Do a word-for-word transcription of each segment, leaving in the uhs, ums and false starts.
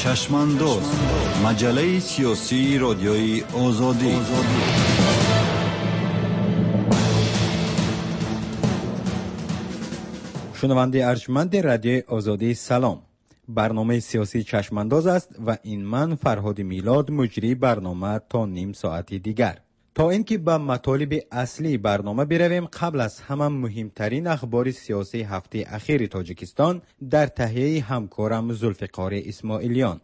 چشمانداز، مجله سیاسی رادیوی آزادی. شنونده ارجمند رادیو آزادی سلام. برنامه سیاسی چشمانداز است و این من فرهاد میلاد مجری برنامه تا نیم ساعتی دیگر. تا اینکه به مطالب اصلی برنامه برویم، قبل از همه مهمترین اخبار سیاسی هفته اخیر تاجیکستان در تهیه همکارم ذوالفقار اسماعیلیان.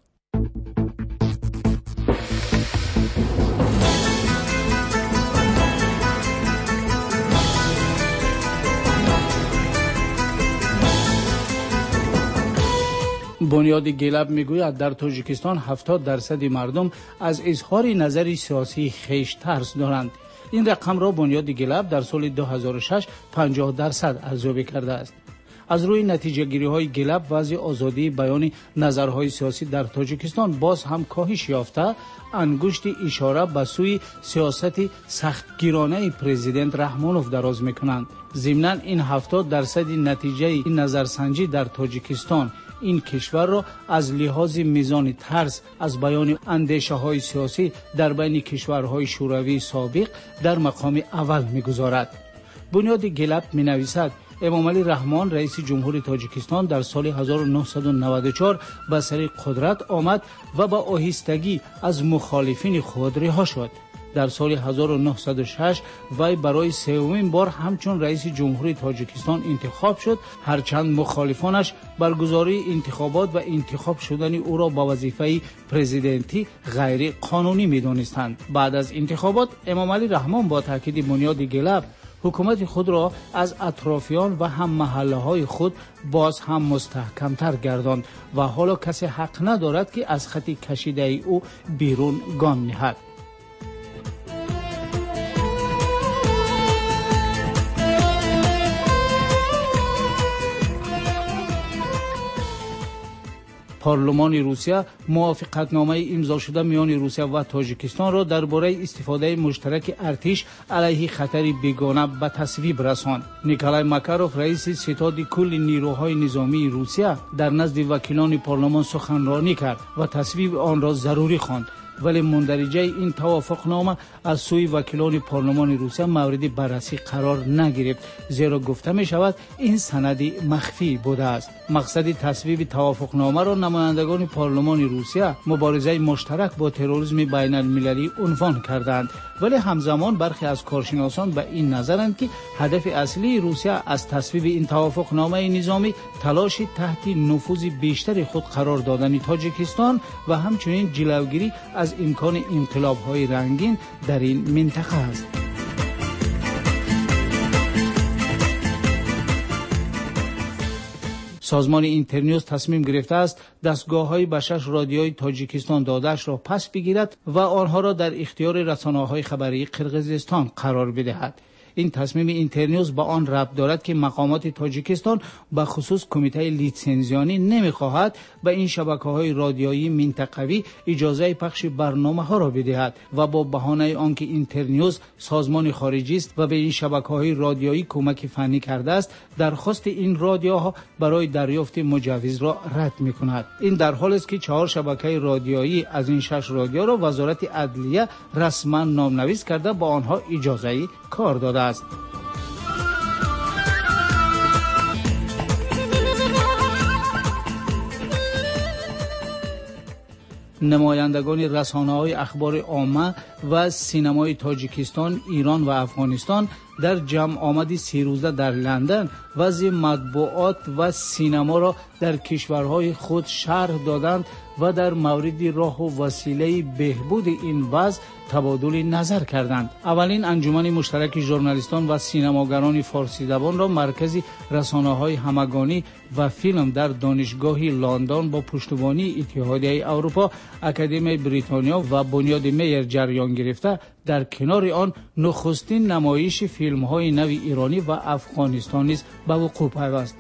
بنیاد گلب میگوید در تاجیکستان هفتاد درصد مردم از اظهار نظر سیاسی خیش ترس دارند. این رقم را بنیاد گلب در سال دو هزار و شش پنجاه درصد ارزیابی کرده است. از روی نتیجه گیری های گلب وضع آزادی بیان نظرهای سیاسی در تاجیکستان باز هم کاهش یافته، انگشت اشاره به سوی سیاست سختگیرانه پرزیدنت رحمانوف دراز میکنند. ضمناً این هفتاد درصد نتیجه این نظرسنجی در تاجیکستان این کشور را از لحاظ میزان ترس از بیان اندیشه های سیاسی در بین کشورهای شوروی سابق در مقام اول میگذارد. بنیاد گلب می نویسد امام علی رحمان رئیس جمهور تاجیکستان در سال هزار و نهصد و نود و چهار به سر قدرت آمد و با آهستگی از مخالفین خود رها شد. در سال هزار و نهصد و شش وی برای سومین بار همچون رئیس جمهور تاجیکستان انتخاب شد، هرچند مخالفانش برگزاری انتخابات و انتخاب شدن او را با وظیفه پرزیدنتی غیر قانونی می‌دانستند. بعد از انتخابات امام علی رحمان با تاکید بنیاد گلب حکومت خود را از اطرافیان و هم محله‌های خود باز هم مستحکم‌تر گرداند و حالا کسی حق ندارد که از خط کشیده او بیرون گام نهد. پارلمان روسیه موافقتنامه امضا شده میان روسیه و تاجیکستان را درباره استفاده مشترک ارتش علیه خطر بیگانه به تصویب رساند. نیکولای ماکاروف رئیس ستاد کل نیروهای نظامی روسیه در نزد وکیلان پارلمان سخنرانی کرد و تصویب آن را ضروری خواند، ولی مندرجه این توافقنامه از سوی وکیلان پارلمان روسیه مورد بررسی قرار نگرفت، زیرا گفته می شود این سندی مخفی بوده است. مقصد تصویب توافقنامه را نمایندگان پارلمان روسیه مبارزه مشترک با تروریسم بین المللی عنوان کردند، ولی همزمان برخی از کارشناسان به این نظرند که هدف اصلی روسیه از تصویب این توافقنامه نظامی تلاش تحت نفوذ بیشتر خود قرار دادن تاجیکستان و همچنین جلوگیری از امکان انقلاب‌های رنگین در این منطقه است. سازمان اینترنیوز تصمیم گرفته است دستگاه‌های به شش رادیوی تاجیکستان داده‌اش را پس بگیرد و آنها را در اختیار رسانه‌های خبری قرقیزستان قرار بدهد. این تصمیم اینترنیوز با آن ربط دارد که مقامات تاجیکستان به خصوص کمیته لیتسنزیانی نمی‌خواهد به این شبکه‌های رادیویی منطقوی اجازه پخش برنامه‌ها را بدهد و با بهانه آنکه اینترنیوز سازمان خارجی است و به این شبکه‌های رادیویی کمک فنی کرده است، درخواست این رادیوها برای دریافت مجوز را رد می‌کند. این در حالی است که چهار شبکه رادیویی از این شش رادیو را وزارت عدلیه رسما نامنویس کرده با آنها اجازه کار داده است. نمایندگان رسانه‌های اخبار عامه و سینمای تاجیکستان، ایران و افغانستان در جمع آمدی سه روزه در لندن وضع مطبوعات و سینما را در کشورهای خود شرح دادند و در مورد راه و وسیله بهبود این وضع تبادل نظر کردند. اولین انجمن مشترک ژورنالیستان و سینماگران فارسی زبان را مرکز رسانه‌های همگانی و فیلم در دانشگاه لندن با پشتیبانی اتحادیه اروپا، اکادمی بریتانیا و بنیاد میر جریان گرفته، در کنار آن نخستین نمایش فیلم‌های نو ایرانی و افغانستانی است به وقوع پیوست.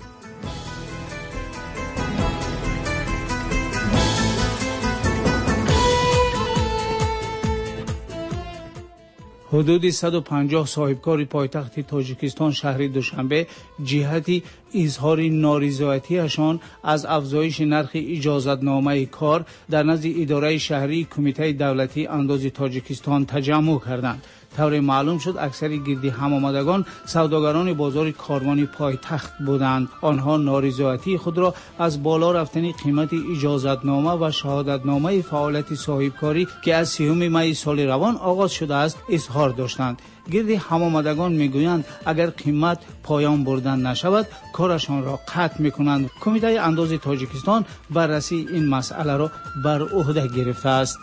حدود صد و پنجاه صاحبکار پایتخت تاجیکستان شهر دوشنبه جهت اظهار نارضایتیشان از افزایش نرخ اجازتنامه کار در نزد اداره شهری کمیته دولتی انداز تاجیکستان تجمع کردند. طور معلوم شد اکثر گردی هم آمدگان سوداگران بازار کاروانی پایتخت بودند. آنها نارضایتی خود را از بالا رفتن قیمت اجازتنامه و شهادتنامه فعالیت صاحبکاری که از سیوم می سال روان آغاز شده است اظهار داشتند. گردی هم آمدگان میگویند اگر قیمت پایان بردن نشود کارشان را قطع میکنند. کمیته انداز تاجیکستان بررسی این مسئله را بر عهده گرفته است.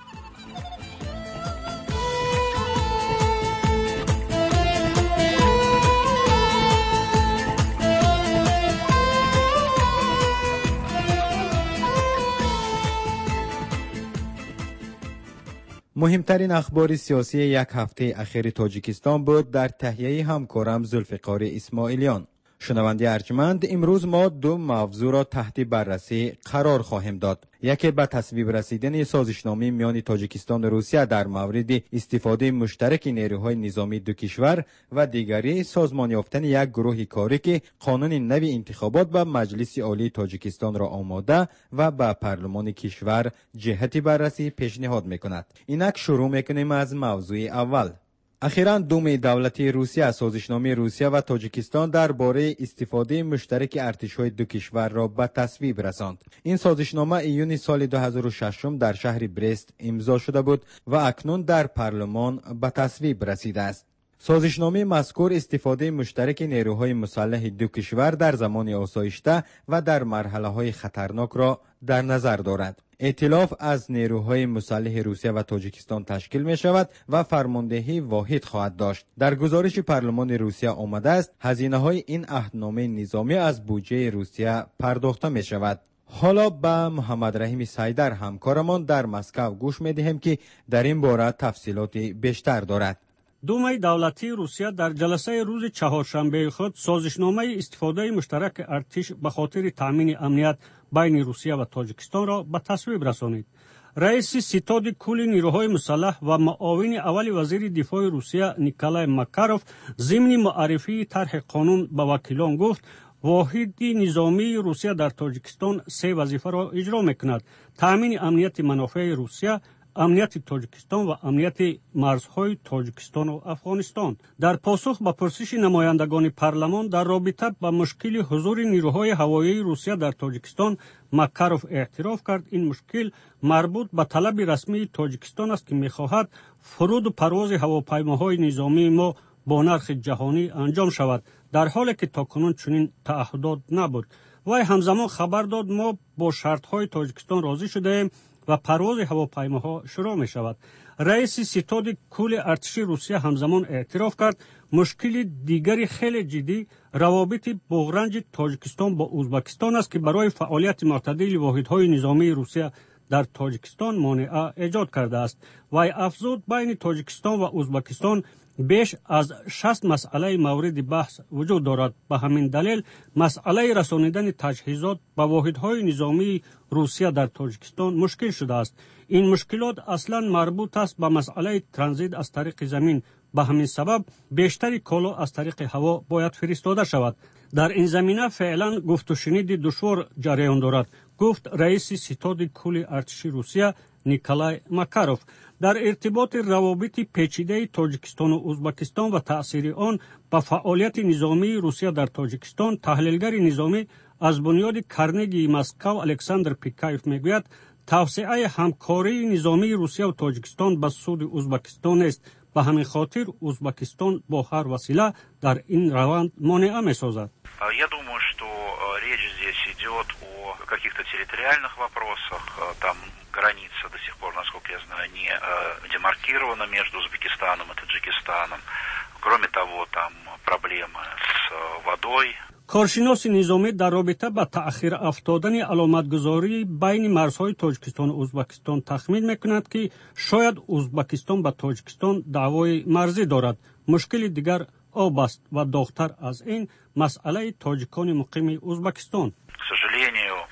مهمترین اخبار سیاسی یک هفته اخیر تاجیکستان بود در تهیه همکارم ذوالفقار اسماعیلیان. شنونده ارجمند، امروز ما دو موضوع را تحت بررسی قرار خواهیم داد. یکی به تصویب رسیدن سازشنامه میان تاجیکستان و روسیه در مورد استفاده مشترک نیروهای نظامی دو کشور و دیگری سازمان یافتن یک گروه کاری که قانون نوی انتخابات به مجلس عالی تاجیکستان را آماده و به پارلمان کشور جهت بررسی پیشنهاد میکند. اینک شروع میکنیم از موضوع اول. اخیراً دوم دولتی روسیه سازشنامه روسیه و تاجیکستان درباره استفاده مشترک ارتش‌های دو کشور را به تصویب رساند. این سازشنامه ایون سال دو هزار و شش در شهر برست امضا شده بود و اکنون در پارلمان به تصویب رسیده است. سازشنامه مذکور استفاده مشترک نیروهای مسلح دو کشور در زمان آسایشته و در مرحله‌های خطرناک را در نظر دارد. ائتلاف از نیروهای مسلح روسیه و تاجیکستان تشکیل می شود و فرماندهی واحد خواهد داشت. در گزارش پارلمان روسیه آمده است هزینه های این عهدنامه نظامی از بودجه روسیه پرداخته می شود. حالا به محمد رحیم سیدر همکارمان در مسکو گوش می دهیم که در این باره تفصیلات بیشتر دارد. دومای دولتی روسیه در جلسه روز چهارشنبه خود سازشنامه استفاده مشترک ارتش به خاطر تامین امنیت بین روسیه و تاجیکستان را به تصویب رسانید. رئیس ستاد کل نیروهای مسلح و معاون اول وزیر دفاع روسیه نیکولای ماکاروف ضمن معرفی طرح قانون به وکیلان گفت واحد نظامی روسیه در تاجیکستان سه وظیفه را اجرا میکند: تامین امنیت منافع روسیه، امنیت تاجیکستان و امنیت مرزهای تاجیکستان و افغانستان. در پاسخ به پرسش نمایندگان پارلمان در رابطه با مشکل حضور نیروهای هوایی روسیه در تاجیکستان، ماکاروف اعتراف کرد این مشکل مربوط به طلب رسمی تاجیکستان است که می‌خواهد فرود و پرواز هواپیماهای نظامی ما با نرخ جهانی انجام شود، در حالی که تاکنون چنین تعهدات نبود. وی همزمان خبر داد ما با شرط‌های تاجیکستان راضی شده‌ایم و پرواز هواپیماها شروع می شود. رئیس ستاد کل ارتش روسیه همزمان اعتراف کرد مشکل دیگری خیلی جدی روابط بغرنج تاجیکستان با ازبکستان است که برای فعالیت معتدل واحدهای نظامی روسیه در تاجیکستان مانع ایجاد کرده است. وی افزود بین تاجیکستان و ازبکستان بیش از شصت مسئله مورد بحث وجود دارد. به همین دلیل مسئله رسانیدن تجهیزات به واحدهای نظامی روسیه در تاجیکستان مشکل شده است. این مشکلات اصلا مربوط است به مسئله ترانزیت از طریق زمین. به همین سبب بیشتری کالا از طریق هوا باید فرستاده شود. در این زمینه فعلا گفت و شنید دشوار جریان دارد، گفت رئیس ستاد کل ارتش روسیه نیکولای ماکاروف. در ارتباط روابط پیچیده تاجیکستان و ازبکستان و تأثیر آن به فعالیت نظامی روسیه در تاجیکستان، تحلیلگر نظامی از بنیاد کرنگی مسکو الکساندر پیکایف میگوید توسعه همکاری نظامی روسیه و تاجیکستان به سود ازبکستان است. به همین خاطر ازبکستان با هر وسیله در این روند مانع می‌سازد. Я думаю, что речь здесь идет о каких-то территориальных вопросах. Там граница до сих пор, насколько я знаю, не демаркирована между Узбекистаном и Таджикистаном. Кроме того, там проблемы с водой. کارشناس نظامی در رابطه با تأخیر افتادن علامتگذاری بین مرزهای تاجیکستان و ازبکستان تخمین میکند که شاید ازبکستان با تاجیکستان دعوای مرزی دارد. مشکل دیگر آب است و داغ‌تر از این مسئله تاجیکان مقیم ازبکستان. К сожалению,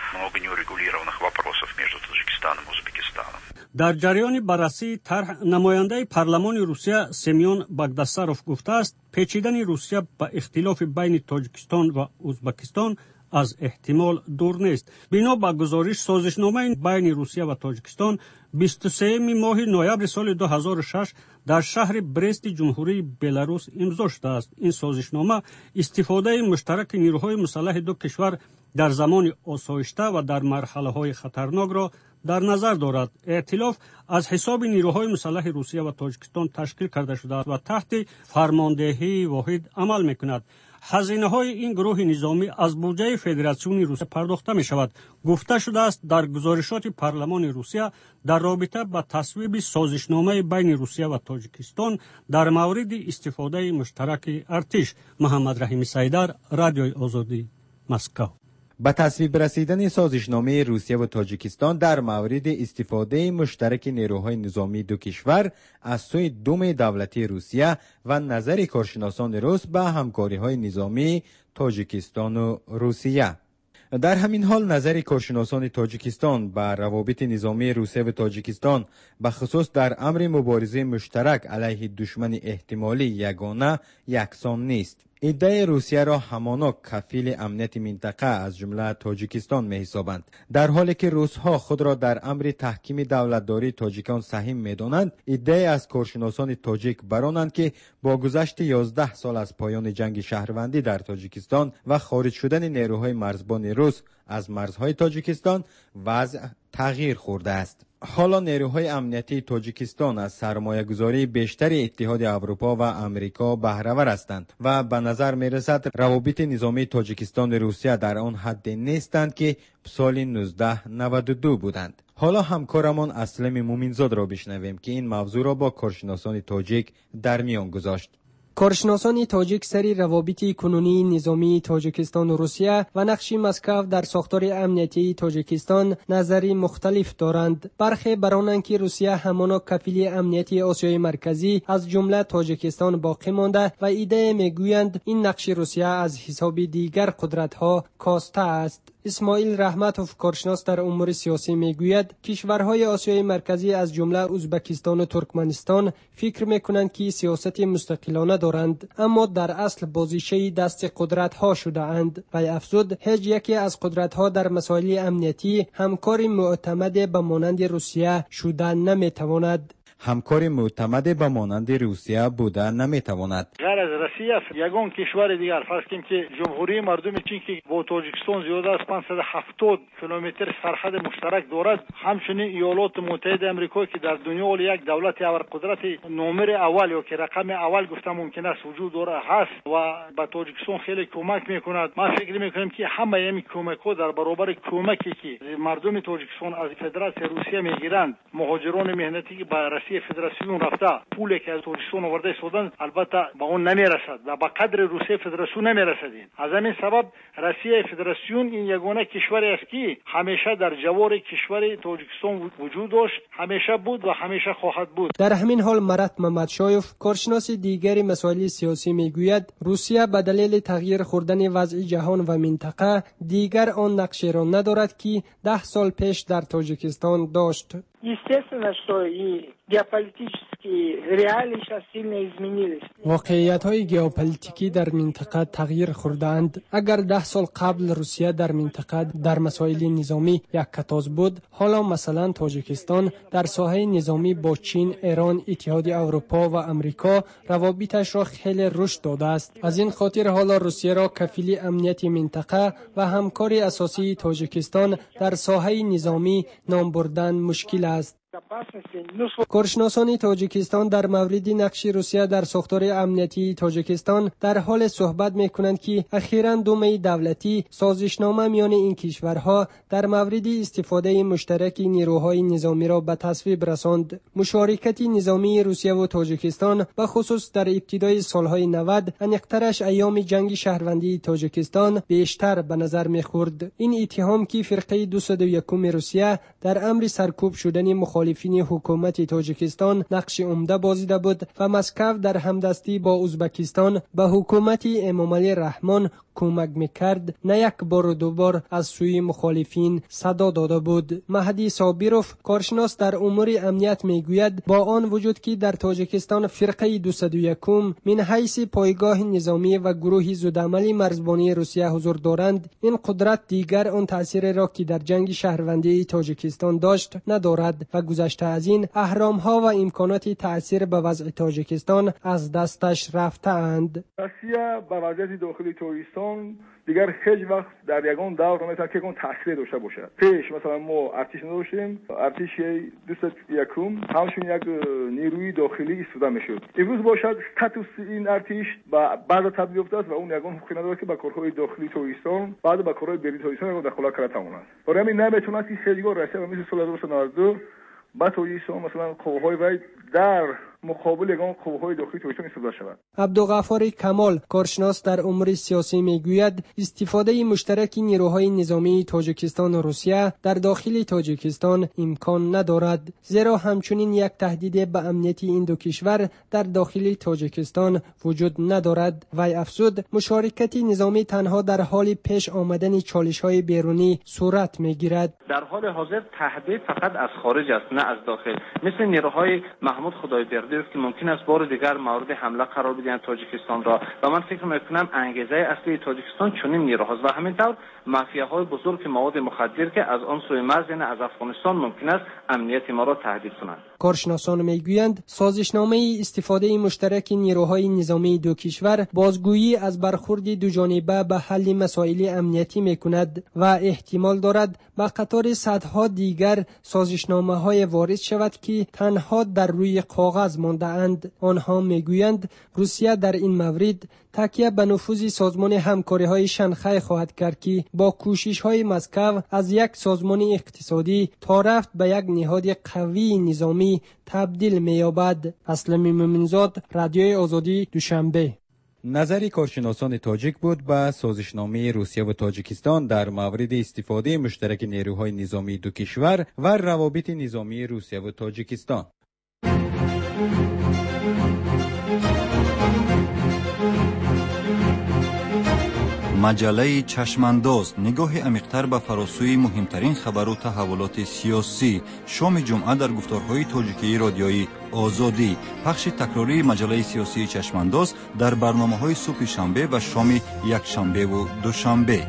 много неурегулированных вопросов между Таджикистаном и Узбекистаном. در جریان بررسی طرح نماینده پارلمان روسیه سمیون باگداسارов گفته است پیچیدن روسیه به اختلاف بین تاجیکستان و ازبکستان از احتمال دور نیست. بنا به گزارش سازشنامه بین روسیه و تاجیکستان بیست و سوم ماه نوامبر سال دو هزار و شش در شهر برست جمهوری بلاروس امضا شده است. این سازشنامه استفاده مشترک نیروهای مسلح دو کشور در زمان آسایشته و در مرحله‌های خطرناک را در نظر دارد. ائتلاف از حساب نیروهای مسلح روسیه و تاجیکستان تشکیل کرده شده است و تحت فرماندهی واحد عمل می‌کند. هزینه های این گروه نظامی از بودجه فدراسیون روسیه پرداخته می شود. گفته شده است در گزارشات پارلمان روسیه در رابطه با تصویب سازشنامه بین روسیه و تاجیکستان در مورد استفاده مشترک ارتش. محمد رحیم سیدر، رادیوی آزادی، مسکو. به تصویب رسیدن سازشنامه روسیه و تاجیکستان در مورد استفاده مشترک نیروهای نظامی دو کشور از سوی دوم دولتی روسیه و نظر کارشناسان روس به همکاری‌های نظامی تاجیکستان و روسیه. در همین حال نظر کارشناسان تاجیکستان به روابط نظامی روسیه و تاجیکستان به خصوص در امر مبارزه مشترک علیه دشمن احتمالی یگانه یکسان نیست. ادعای روسیه را همانا کفیل امنیت منطقه از جمله تاجیکستان می حسابند، در حالی که روس‌ها خود را در امر تحکیم دولتداری تاجیکان سهیم می دانند. ادعای از کارشناسان تاجیک برانند که با گذشت یازده سال از پایان جنگ شهروندی در تاجیکستان و خارج شدن نیروهای مرزبان روس از مرزهای تاجیکستان وضع تغییر خورده است. حالا نیروهای امنیتی تاجیکستان از سرمایه گذاری بیشتر اتحاد اروپا و امریکا بهره‌ور هستند و به نظر می رسد روابط نظامی تاجیکستان و روسیه در آن حد نیستند که سال نوزده نود و دو بودند. حالا همکارمان اسلم مومنزاد را بشنویم که این موضوع را با کارشناسان تاجیک در میان گذاشت. کارشناسان تاجیک سری روابط کنونی نظامی تاجیکستان و روسیه و نقش مسکو در ساختار امنیتی تاجیکستان نظری مختلف دارند. برخی برانند که روسیه همانا کفیل امنیتی آسیای مرکزی از جمله تاجیکستان باقی مانده و ایده میگویند این نقش روسیه از حساب دیگر قدرت‌ها کاسته است. اسماعیل رحمتوف کارشناس در امور سیاسی میگوید کشورهای آسیای مرکزی از جمله ازبکستان و ترکمنستان فکر میکنند که سیاست مستقلانه دارند، اما در اصل بازیچه دست قدرت‌ها شده اند. و افزود هیچ یکی از قدرت‌ها در مسائل امنیتی همکار معتمد به مانند روسیه شده نمیتواند. همکار معتمد به مانند روسیه بوده نمیتواند. غیر از روسیه یگان کشور دیگر فرض کنیم که جمهوری مردم چین که با تاجیکستان زیاده از پانصد و هفتاد کیلومتر سرحد مشترک دارد، همچنین ایالات متحده آمریکا که در دنیا ولی یک دولت ابرقدرت نمره اول یا که رقم اول گفتم ممکن است وجود داره هست و به تاجیکستان خیلی کمک میکند. ما فکر میکنیم که همه این کمک ها در برابر کمکی که مردم تاجیکستان از فدراسیون روسیه میگیرند، مهاجران مهنتی که به فدراسیون رفته پولی که از تاجیکستان آورده سودن البته به اون نمیرسد و به قدر روسیه فدراسیون نمیرسد. از همین سبب روسیه فدراسیون این یگانه کشوری است که همیشه در جوار کشور تاجیکستان وجود داشت، همیشه بود و همیشه خواهد بود. در همین حال مرات محمدشایف کارشناس دیگری مسائل سیاسی میگوید روسیه به دلیل تغییر خوردن وضع جهان و منطقه دیگر آن نقشی را ندارد که ده سال پیش در تاجیکستان داشت. Естественно, что и геополитические реалии сейчас сильно изменились. واقعیت‌های ژئوپلیتیکی در منطقه تغییر خورده‌اند. اگر ده سال قبل روسیه در منطقه در مسائل نظامی یک کتاز بود، حالا مثلا تاجیکستان در ساحه نظامی با چین، ایران، اتحاد اروپا و امریکا روابطش را خیلی رشد داده است. از این خاطر حالا روسیه را کفیل امنیت منطقه و همکار اساسی تاجیکستان در ساحه نظامی نام بردن مشکل است. کارشناسان تاجیکستان در مورد نقش روسیه در ساختار امنیتی تاجیکستان در حال صحبت می‌کنند که اخیراً دوم دولتی سازشنامه میان این کشورها در مورد استفاده مشترک نیروهای نظامی را به تصویب رساند. مشارکت نظامی روسیه و تاجیکستان به خصوص در ابتدای سالهای نود انیقترش ایام جنگ شهروندی تاجیکستان بیشتر به نظر می‌خورد. این اتهام که فرقه دویست و یکم روسیه در امر سرکوب شدن مخالفین حکومت تاجیکستان نقش عمده بازیده بود و مسکو در همدستی با ازبکستان به حکومت امامعلی رحمان کمک میکرد نه یک بار و دو بار از سوی مخالفین صدا داده بود. مهدی صابروف کارشناس در امور امنیت میگوید با آن وجود که در تاجیکستان فرقه دویست و یک من حیث پایگاه نظامی و گروه زودعملی مرزبانی روسیه حضور دارند، این قدرت دیگر آن تأثیر را که در جنگ شهروندی تاجیکستان داشت ندارد و گذشته از این اهرام‌ها و امکانات تأثیر به وضع تاجیکستان از دستش رفته‌اند. روسیه به وضعیت داخلی تاجیکستان دیگر هیچ وقت در یگان دور نمیتونه که اون تاثیر داشته باشه. پیش مثلا ما ارتش نداشتیم، ارتش دویست و یک همشون یک نیروی داخلی استفاده میشد. امروز باشد استاتوس این ارتش با بعد تبدیل افتاد و اون یگان حقوقی نداره که با کارهای داخلی تاجیکستان بعد با کارهای بیرونی تاجیکستان دخالت کرده تماما. برای همین نمیتونه که سیگار رسید و مثل سال هزار و نهصد و نود و دو با تاجیکستان مثلا قوهای وی در مقابل یگان قوهای داخلی تاجیکستان استفاده شود. عبدالغفار کمال کارشناس در امور سیاسی میگوید استفاده مشترک نیروهای نظامی تاجیکستان و روسیه در داخل تاجیکستان امکان ندارد، زیرا همچنین یک تهدید به امنیت این دو کشور در داخل تاجیکستان وجود ندارد. وی افزود مشارکت نظامی تنها در حال پیش آمدن چالش‌های بیرونی صورت میگیرد. در حال حاضر تهدید فقط از خارج است نه از داخل، مثل نیروهای محمود خدایبردی که ممکن است بار دیگر مورد حمله قرار بدهند تاجیکستان را و من فکر میکنم انگیزه اصلی تاجیکستان چنین نیروهاست و همینطور مافیاهای بزرگ مواد مخدر که از آن سوی مرز یعنی از افغانستان ممکن است امنیت ما را تهدید کنند. کارشناسان میگویند سازشنامه استفاده مشترک نیروهای نظامی دو کشور بازگویی از برخورد دوجانبه به حل مسائل امنیتی میکند و احتمال دارد به قطار صدها دیگر سازشنامه‌های وارد شود که تنها در روی کاغذ مانده اند. آنها میگویند روسیه در این مورد تکیه به نفوذ سازمان همکاری‌های شنغهای خواهد کرد که با کوشش‌های مسکو از یک سازمان اقتصادی تا رفت به یک نهاد قوی نظامی تبدیل می‌یابد. اسلم مومنزاد، رادیوی آزادی، دوشنبه. نظر کارشناسان تاجیک بود به سازشنامه روسیه و تاجیکستان در مورد استفاده مشترک نیروهای نظامی دو کشور و روابط نظامی روسیه و تاجیکستان. مجله چشمانداز نگاه عمیق‌تر به فراسوی مهمترین خبر و تحولات سیاسی. شام جمعه در گفتارهای تاجیکی رادیویی آزادی. پخش تکراری مجله سیاسی چشمانداز در برنامه‌های صبح شنبه و شام یک شنبه و دوشنبه.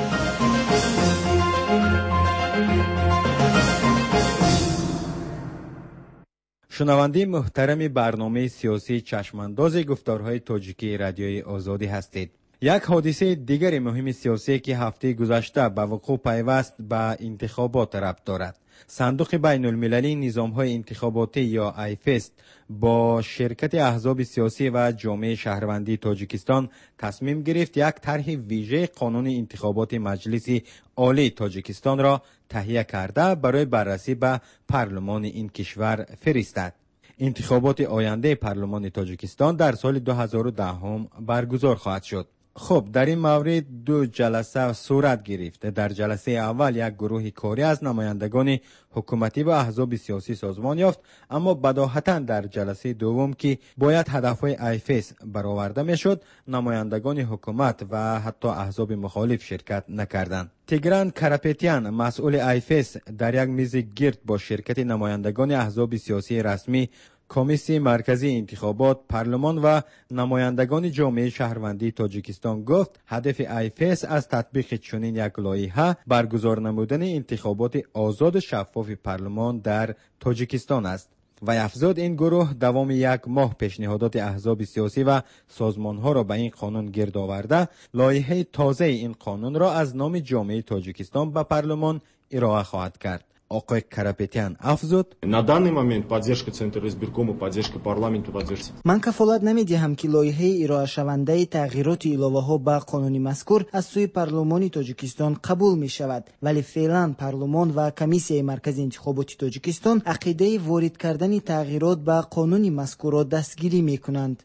شنونده محترم برنامه سیاسی چشمانداز گفتارهای تاجیکی رادیویی آزادی هستید. یک حادثه دیگر مهم سیاسی که هفته گذشته به وقوع پیوست به انتخابات ربط دارد. صندوق بین المللی نظام‌های انتخاباتی یا آیفست با شرکت احزاب سیاسی و جامعه شهروندی تاجیکستان تصمیم گرفت یک طرح ویژه قانون انتخابات مجلس عالی تاجیکستان را تهیه کرده برای بررسی به پارلمان این کشور فرستد. انتخابات آینده پارلمان تاجیکستان در سال دو هزار و ده برگزار خواهد شد. خب در این مورد دو جلسه صورت گرفت. در جلسه اول یک گروه کاری از نمایندگان حکومتی و احزاب سیاسی سازمان یافت، اما بداهتاً در جلسه دوم که باید هدفهای آیفس برآورده میشد، نمایندگان حکومت و حتی احزاب مخالف شرکت نکردند. تیگران کراپتیان مسئول آیفس در یک میز گرد با شرکت نمایندگان احزاب سیاسی رسمی، کمیسیون مرکزی انتخابات، پارلمان و نمایندگان جامعه شهروندی تاجیکستان گفت هدف آیفس از تطبیق چنین یک لایحه برگزار نمودن انتخابات آزاد و شفاف پارلمان در تاجیکستان است. و افزود این گروه دوام یک ماه پیشنهادات احزاب سیاسی و سازمانها را به این قانون گرد آورده، لایحه تازه این قانون را از نام جامعه تاجیکستان به پارلمان ارائه خواهد کرد. آقای کراپتیان افزود на данный момент поддержка центра избиркома, поддержка парламента, поддержка. من کفالت نمیدهم که لایحه ارائه شونده تغییرات الهه ها به قانون مذکور از سوی پارلمان تاجیکستان قبول می شود، ولی فعلا پارلمان و کمیسیون مرکزی انتخابات تاجیکستان عقیده وارد کردن تغییرات به قانون مذکور را دستگیری می کنند.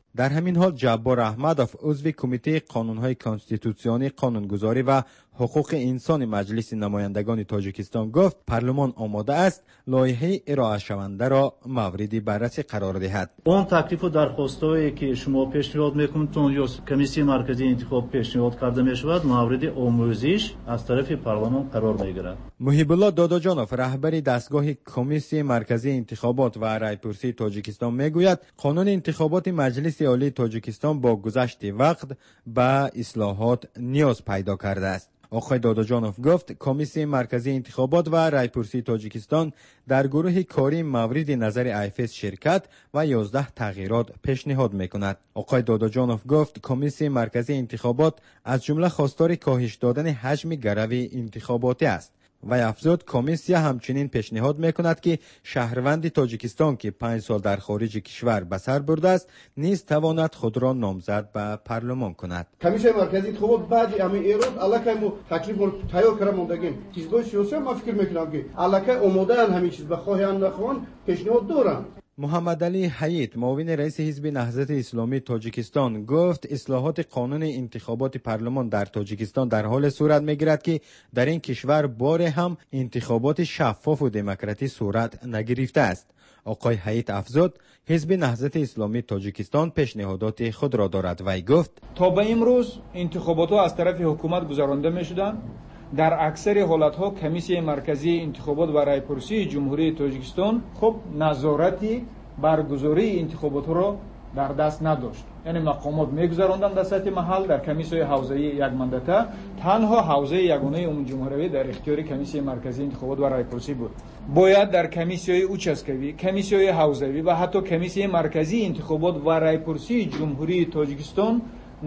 در همین حال جبار احمدوف عضو کمیته قانون‌های کانستیتوسیونی، قانونگذاری و حقوق انسان مجلس نمایندگان تاجیکستان گفت پارلمان آماده است لایحه ارائه شونده را مورد بررسی قرار دهد. اون تکلیف و درخواستایی که شما پیشنهاد میکنید یا کمیسیون مرکزی انتخاب پیشنهاد کرده میشود مورد آموزش از طرف پارلمان قرار میگیرد. محیب الله داداجانوف رهبر دستگاه کمیسیون مرکزی انتخابات و رایپرسی تاجیکستان میگوید قانون انتخابات مجلس عالی تاجیکستان با گذشت وقت به اصلاحات نیاز پیدا کرده است. آقای داداجانوف گفت کمیسیون مرکزی انتخابات و رایپرسی تاجیکستان در گروه کاری مورد نظر ایفس شرکت و یازده تغییرات پیشنهاد میکند. آقای داداجانوف گفت کمیسیون مرکزی انتخابات از جمله خواستار کاهش دادن حجم گروه انتخاباتی است. و افزود کمیسیا همچنین پیشنهاد میکند که شهروند تاجیکستان که پنج سال در خارج کشور به سر برده است نیز تواند خود را نامزد به پارلمان کند. کمیسیون مرکزی انتخابات بعد همین ایراد الکی مو تکلیف رو تیار کردن موندگیم. حزب سیاسی ما فکر میکنم که الکی آماده ان همین چیز بخواهند نخواهند پیشنهاد دارند. محمد علی حییت معاون رئیس حزب نهضت اسلامی تاجیکستان گفت اصلاحات قانون انتخابات پارلمان در تاجیکستان در حال صورت میگیرد که در این کشور بار هم انتخابات شفاف و دموکراتی صورت نگرفته است. آقای حییت افزود حزب نهضت اسلامی تاجیکستان پیشنهادات خود را دارد و گفت تا به امروز انتخابات ها از طرف حکومت گذرانده میشدند. در اکثر حالتها کمیسیون مرکزی انتخابات و رایپرسی جمهوری تاجیکستان خب نظارتی برگزاری انتخابات را در دست نداشت. یعنی مقامات میگذراندند در سطح محل در کمیسیون حوزه‌ای یک منطقه تنها حوزه یگانه عمومی جمهوری در اختیار کمیسیون مرکزی انتخابات و رایپرسی بود. باید در کمیسیون اوچسکوی، کمیسیون حوزه‌ای و حتی کمیسیون مرکزی انتخابات و رایپرسی جمهوری تاجیکستان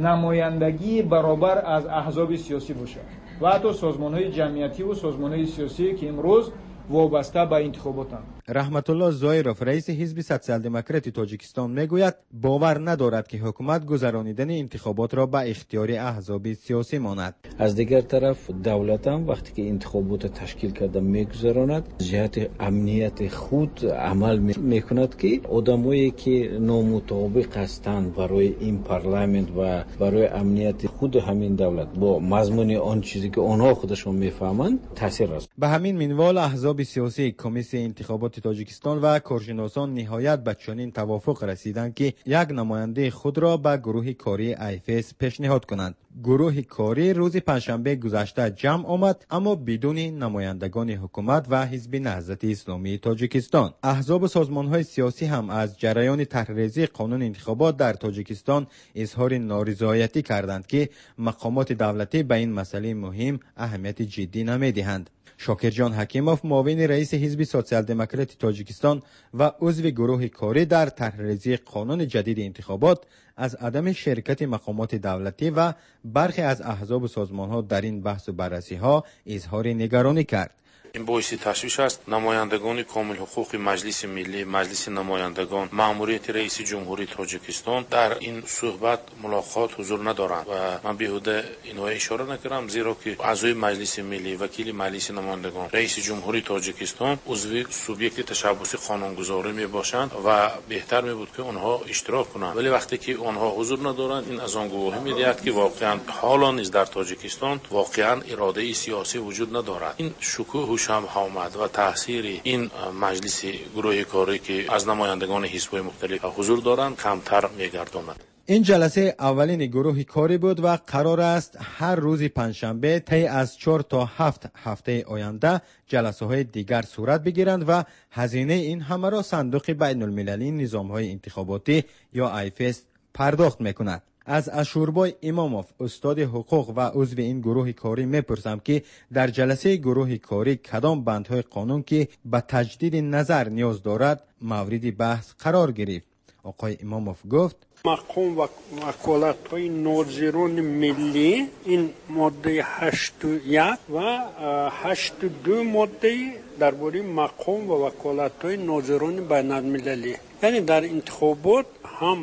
نمایندگی برابر از احزاب سیاسی باشد و حتی سازمان‌های جمعیتی و سازمان‌های سیاسی که امروز وابسته به انتخاباتند. رحمت الله زایروف رئیس حزب سوسیال دموکراتی تاجیکستان میگوید باور ندارد که حکومت گذرانیدن انتخابات را به اختیار احزاب سیاسی ماند. از دیگر طرف دولت هم وقتی که انتخابات تشکیل کرده میگذراند جهت امنیت خود عمل میکند که آدمایی که نامطابق هستند برای این پارلمانت و برای امنیت خود همین دولت با مضمون آن چیزی که آنها خودشون میفهمند تاثیر است. به همین منوال احزاب سیاسی کمیسیون انتخابات تاجیکستان و کارشناسان نهایت به چنین توافق رسیدند که یک نماینده خود را به گروه کاری ایفس پیشنهاد کنند. گروه کاری روز پنجشنبه گذشته جمع آمد اما بدون نمایندگان حکومت و حزب نهضت اسلامی تاجیکستان. احزاب و سازمان‌های سیاسی هم از جریان طرحریزی قانون انتخابات در تاجیکستان اظهار نارضایتی کردند که مقامات دولتی به این مسئله مهم اهمیت جدی نمی‌دهند. شاکرجان حکیموف معاون رئیس حزب سوسیال دموکراتی تاجیکستان و عضو گروه کاری در طرحریزی قانون جدید انتخابات از عدم شرکت مقامات دولتی و برخی از احزاب و سازمان‌ها در این بحث و بررسی‌ها اظهار نگرانی کرد. این باعث تشویش است. نمایندگان کامل حقوق مجلس ملی، مجلس نمایندگان، مأموریت رئیس جمهوری تاجیکستان در این صحبت ملاقات حضور ندارند و من بیهوده اینها اشاره نکردم زیرا که اعضای مجلس ملی، وکیل مجلس نمایندگان، رئیس جمهوری تاجیکستان عضو سوبیکت تشبثی قانونگذاری می باشند و بهتر می بود که آنها اشتراک کنند، ولی وقتی که آنها حضور ندارند این از آن گواهی می‌دهد که واقعا حالا نیز در تاجیکستان واقعا اراده سیاسی وجود ندارد. این شکوه هم آمد و تاثیر این مجلس گروه کاری که از نمایندگان حزب‌های مختلف حضور دارند کمتر می‌گرداند. این جلسه اولین گروه کاری بود و قرار است هر روز پنجشنبه طی از چهار تا هفت هفته آینده جلسه های دیگر صورت بگیرند و هزینه این همه را صندوق بین المللی نظام‌های انتخاباتی یا ایفس پرداخت می‌کند. از اشوربای اماموف استاد حقوق و عضو این گروه کاری میپرسم که در جلسه گروه کاری کدام بندهای قانون که به تجدید نظر نیاز دارد مورد بحث قرار گرفت. آقای اماموف گفت مقام و وکالت‌های ناظران ملی این ماده هشت و یک و هشت و دو ماده درباره مقام و وکالت‌های ناظران بین المللی، یعنی در انتخابات هم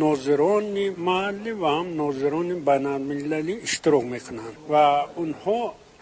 ناظران محلی و هم ناظران بین المللی اشتراک میکنند و اونها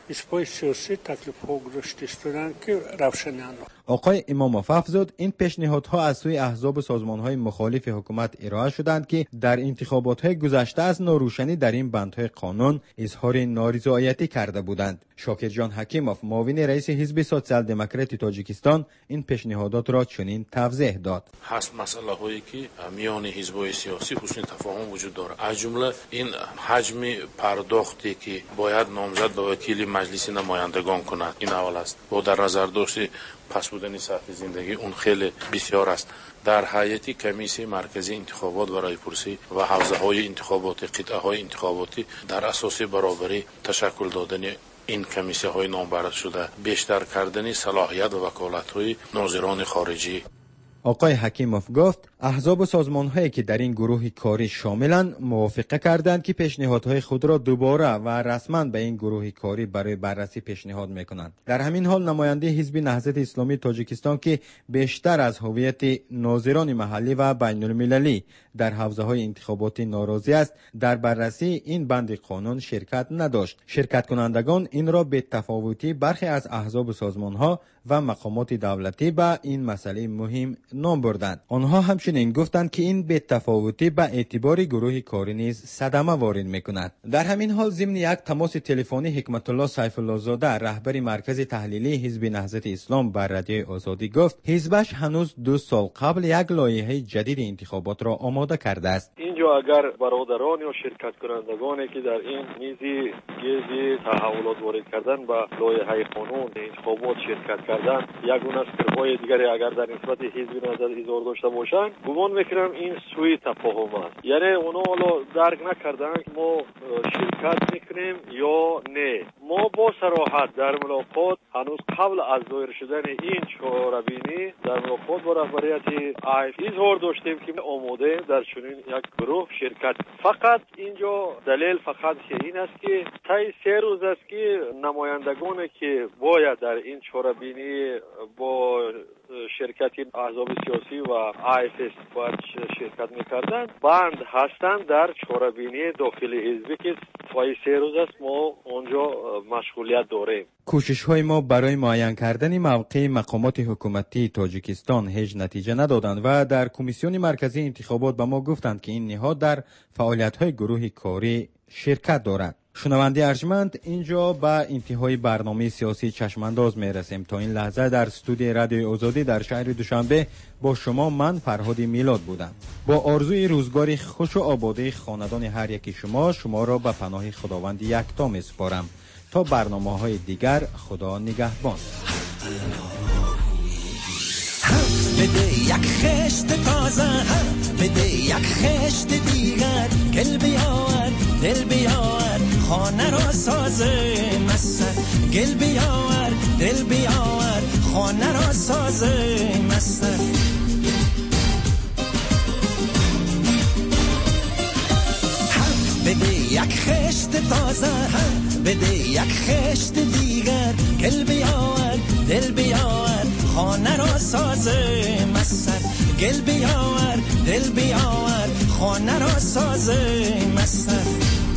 حزب‌های سیاسی تکلیف‌ها گذاشته که روشنیان. آقای اماموف افزود این پیشنهادها از سوی احزاب و سازمان‌های مخالف حکومت ارائه شدند که در انتخابات‌های گذشته از ناروشنی در این بندهای قانون اظهار نارضایتی کرده بودند. شاکرجان حکیموف معاون رئیس حزب سوسیال دموکرات تاجیکستان این پیشنهادات را چنین توضیح داد. هست مسئله هایی که میان حزب‌های سیاسی حسن تفاهم وجود دارد. از جمله این حجم پرداختی که باید نامزد به وکیل مجلس نمایندگان کند این اول است. با در نظر داشت پس بودن سطح زندگی اون خیلی بسیار است. در هیئت کمیسیون مرکزی انتخابات و رایپرسی و حوزه های انتخابات قطعه های انتخاباتی در اساس برابری تشکل دادن این کمیسیون های نامبرد شده، بیشتر کردن صلاحیت و وکالت های ناظران خارجی. آقای حکیموف گفت احزاب و سازمان‌هایی که در این گروه کاری شاملند موافقه کردند که پیشنهادهای خود را دوباره و رسما به این گروه کاری برای بررسی پیشنهاد می‌کنند. در همین حال نماینده حزب نهضت اسلامی تاجیکستان که بیشتر از هویت ناظران محلی و بین‌المللی در حوزه‌های انتخاباتی ناراضی است، در بررسی این بند قانون شرکت نداشت. شرکت کنندگان این را به تفاوتی برخی از احزاب و سازمان‌ها و مقامات دولتی به این مسئله مهم نام بردند. آنها همچنین گفتند که این به تفاوتی به اعتبار گروه کاری نیز صدمه وارد می‌کند. در همین حال ضمن یک تماس تلفنی حکمت الله سیف الله زاده رهبر مرکز تحلیلی حزب نهضت اسلام بر رادیو آزادی گفت حزبش هنوز دو سال قبل یک لایحه جدید انتخابات را آماده کرده است. اینجا اگر برادران یا شرکت کنندگانی که در این میزی گیزی تحولات وارد کردن به لایحه قانون انتخابات شرکت کردن یگونه فکرهای دیگری اگر در نسبت حزب نهضت اظهار داشته باشند گمان میکنم این سوء تفاهم است. یعنی اونا حالا درک نکردن که ما شرکت میکنیم یا نه. ما با صراحت در ملاقات هنوز قبل از ظاهر شدن این چهاربینی در ملاقات با رهبریت آی اظهار داشتیم که آماده در چنین یک گروه شرکت. فقط اینجا دلیل فقط این است که طی سه روز است که نمایندگانی که باید در این چهاربینی با شرکت احزاب سیاسی و آی اف اس باید شرکت میکردند بند هستند در چهاربینی داخل حزبی که طی سه روز است ما اونجا مشغولیت داریم. کوشش های ما برای معین کردن موقع مقامات حکومتی تاجیکستان هیچ نتیجه ندادند و در کمیسیون مرکزی انتخابات به ما گفتند که این نهاد در فعالیت های گروه کاری شرکت دارد. شنونده ارجمند، اینجا به انتهای برنامه سیاسی چشمانداز میرسیم. تا این لحظه در استودیو رادیو آزادی در شهر دوشنبه با شما من فرهاد میلاد بودم. با آرزوی روزگاری خوش و آباده خاندان هر یکی شما شما را به پناه خداوند یکتا میسپارم. تا برنامه‌های دیگر خدا نگهبان. بده یک خشت تازه بده یک خشت دیگر گل بیاور دل بیاور خانه را سازه مستر گل بیاور دل بیاور خانه را سازه مستر بده یک خشت تازه بده یک خشت دیگر گل بیاور دل بیاور خانه را سازه مستر گل بیاور دل بیاور خانه را سازه مستر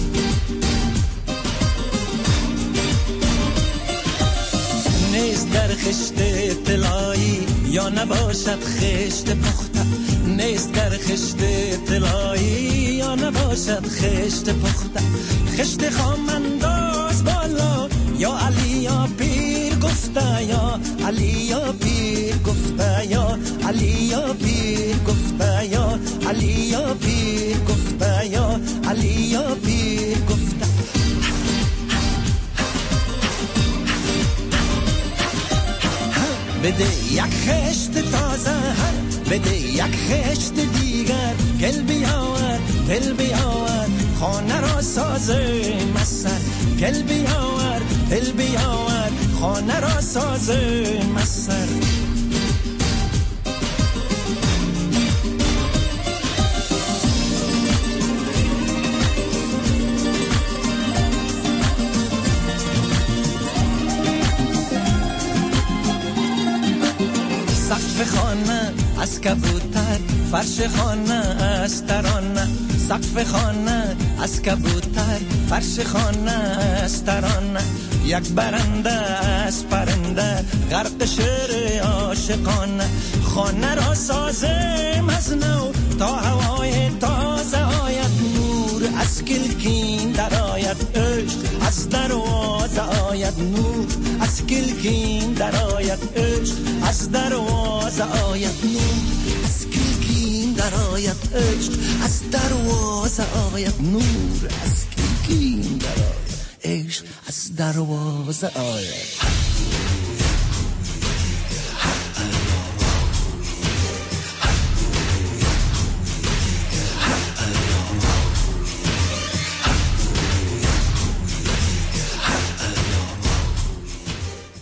نیست در خشت طلایی یا نباشد خشت پخته نیست در خشت طلایی یا نباشد خشت پخته خشت خام انداز بالا یا علی یا پیر گفته یا علی یا پیر گفته یا علی یا پیر گفته یا علی یا پیر گفته یا علی یا پیر گفته بده یک خشت تازه بده یک خشت دیگر گل بیاور دل بیاور خانه را سازه مستر گل بیاور دل بیاور خانه را سازه مستر سقف خانه از کبوتر فرش خانه از ترانه سقف خانه از کبوتر فرش خانه از ترانه یک برنده از پرنده غرق شعر عاشقانه خانه را سازم از نو تا هوای تازه آید نور از کلکین در آید عشق از دروازه آید نور از کلکین در آید عشق از دروازه آید نور از کلکین در آید عشق از دروازه آید نور از کلکین در آید عشق از دروازه آید